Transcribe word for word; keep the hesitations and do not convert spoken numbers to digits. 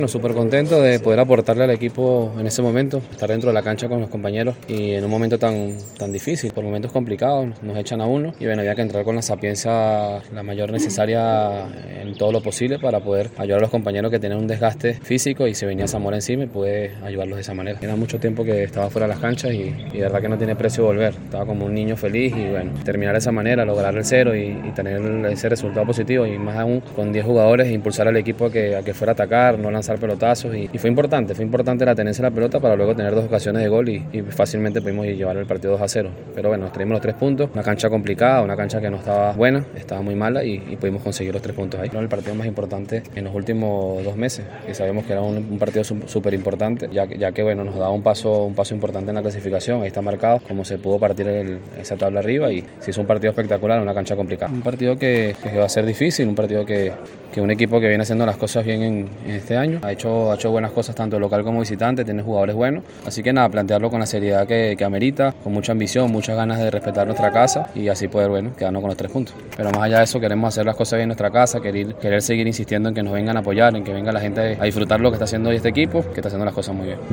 Súper contento de poder aportarle al equipo en ese momento, estar dentro de la cancha con los compañeros y en un momento tan, tan difícil, por momentos complicados, nos echan a uno y bueno, había que entrar con la sapiencia la mayor necesaria en todo lo posible para poder ayudar a los compañeros que tenían un desgaste físico y se venía Zamora encima y pude ayudarlos de esa manera. Era mucho tiempo que estaba fuera de las canchas y, y de verdad que no tiene precio volver, estaba como un niño feliz y bueno, terminar de esa manera, lograr el cero y, y tener ese resultado positivo y más aún con diez jugadores e impulsar al equipo a que, a que fuera a atacar, no lanzar pelotazos y, y fue importante, fue importante la tenencia de la pelota para luego tener dos ocasiones de gol y, y fácilmente pudimos llevar el partido dos a cero. Pero bueno, nos traímos los tres puntos, una cancha complicada, una cancha que no estaba buena, estaba muy mala y, y pudimos conseguir los tres puntos ahí. Era el partido más importante en los últimos dos meses, que sabemos que era un, un partido súper importante, ya, ya que bueno, nos daba un paso, un paso importante en la clasificación, ahí está marcado cómo se pudo partir el, esa tabla arriba y se hizo un partido espectacular, una cancha complicada. Un partido que, que va a ser difícil, un partido que, que un equipo que viene haciendo las cosas bien en, en este año, ha hecho, ha hecho buenas cosas tanto local como visitante, tiene jugadores buenos, así que nada, plantearlo con la seriedad que, que amerita, con mucha ambición, muchas ganas de respetar nuestra casa y así poder, bueno, quedarnos con los tres puntos. Pero más allá de eso queremos hacer las cosas bien en nuestra casa, querer, querer seguir insistiendo en que nos vengan a apoyar, en que venga la gente a disfrutar lo que está haciendo hoy este equipo, que está haciendo las cosas muy bien.